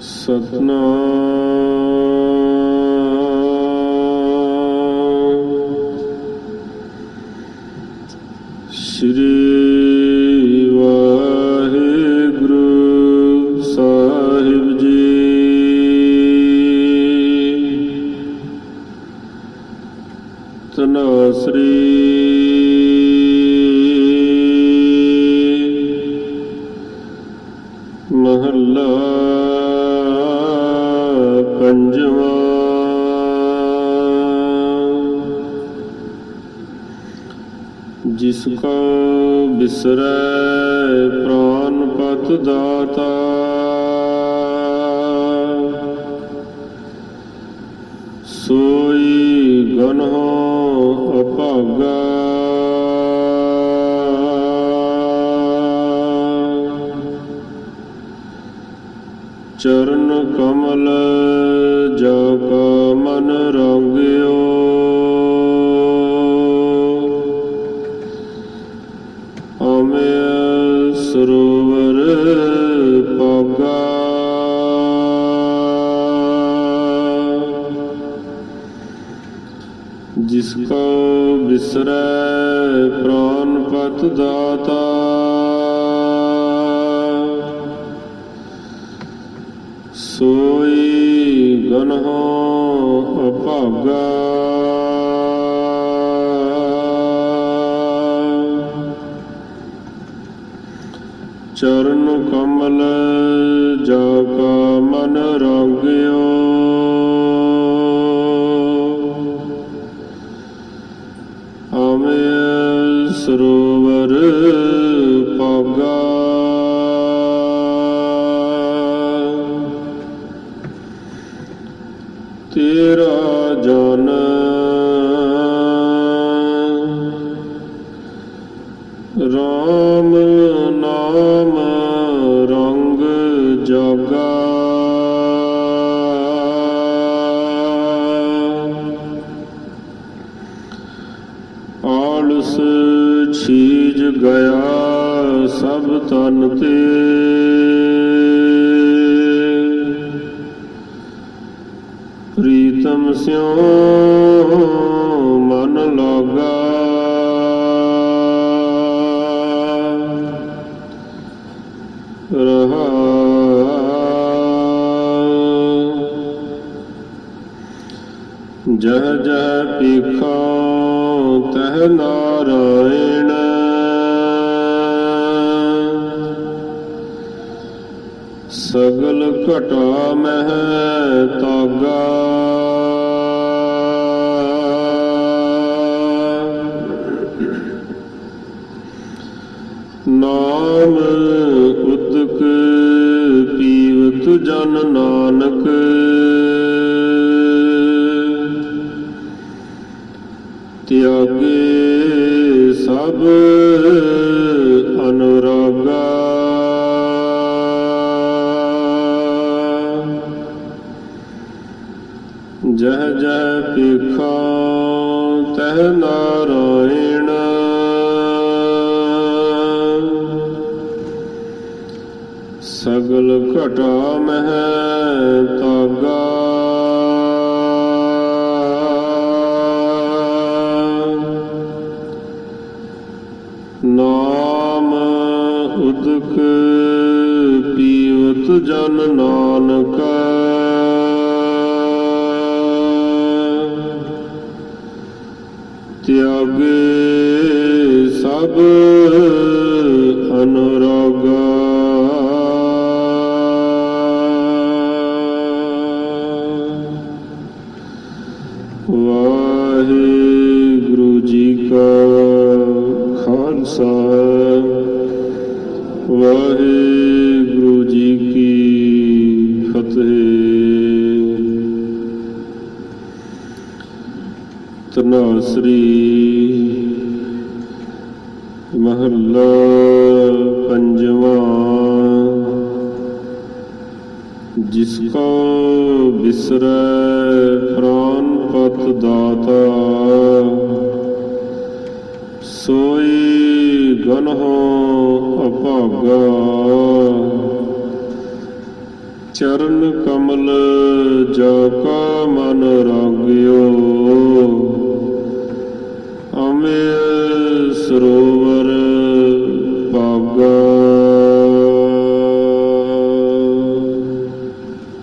ਸਤਿਨਾਮ ਸ੍ਰੀ ਵਾਹਿਗੁਰੂ ਸਾਹਿਬ ਜੀ। ਧਨਾਸਰੀ ਮਹੱਲਾ ਪੰਜਵਾਂ। ਜਿਸ ਕੋ ਬਿਸਰੈ ਪ੍ਰਾਨ ਪਤ ਦਾਤਾ, ਸੋਈ ਗਨਹੁ ਅਭਾਗਾ। ਚਰਨ ਕਮਲ ਜਾ ਕਾ ਮਨ ਰੰਗਿਓ, ਅਮਿ ਸਰੋਵਰ ਪਾਗਾ। ਜਿਸ ਕੋ ਬਿਸਰੈ ਪ੍ਰਾਨ ਪਤ ਦਾਤਾ, ਸੋਈ ਗਨਹੁ ਅਭਾਗਾ। ਚਰਨ ਕਮਲ ਜਾ ਕਾ ਮਨ ਰੰਗਿਓ, ਅਮਿ ਸਰੋਵਰ ਪਾਗਾ। ਤੇਰਾ ਜਨ ਰਾਮ ਨਾਮ ਰੰਗ ਜਾਗਾ। ਆਲਸ ਛੀਜ ਗਿਆ ਸਭ ਤਨ ਤੇ, ਪ੍ਰੀਤਮ ਸਿਉ ਮਨ ਲਾਗਾ। ਜਹ ਜਹ ਪੀਖਾ ਤਹ ਨਾਰਾਇਣ, ਸਗਲ ਘਟਾ ਮਹਿ ਤਾਗਾ। ਨਾਮ ਉਦਕ ਪੀਵਤ ਜਨ ਨਾਨਕ, ਤਿਆਗੇ ਸਭ ਅਨੁਰਾਗਾ। ਜਹ ਜਹ ਪੀਖਾ ਤਹ ਨਾਰਾਇਣ, ਸਗਲ ਘਟਾ ਮਹਿ ਤਾਗਾ। ਨਾਮ ਉਦਕ ਪੀਵਤ ਜਨ ਨਾਨਕ, ਤਿਆਗੇ ਸਭ ਅਨੁਰਾਗਾ। ਵਾਹਿਗੁਰੂ ਜੀ ਕਾ ਖਾਲਸਾ, ਵਾਹਿਗੁਰੂ ਜੀ ਕੀ ਫਤਿਹ। ਧਨਾਸਰੀ ਮਹੱਲਾ ਪੰਜਵਾਂ। ਜਿਸ ਕੋ ਬਿਸਰੈ ਪ੍ਰਾਨ ਪਤ ਦਾਤਾ, ਸੋਈ ਗਨਹੁ ਅਭਾਗਾ। ਚਰਨ ਕਮਲ ਜਾ ਕਾ ਮਨ ਰਾਗਿਓ, ਅਮੇ ਸਰੋ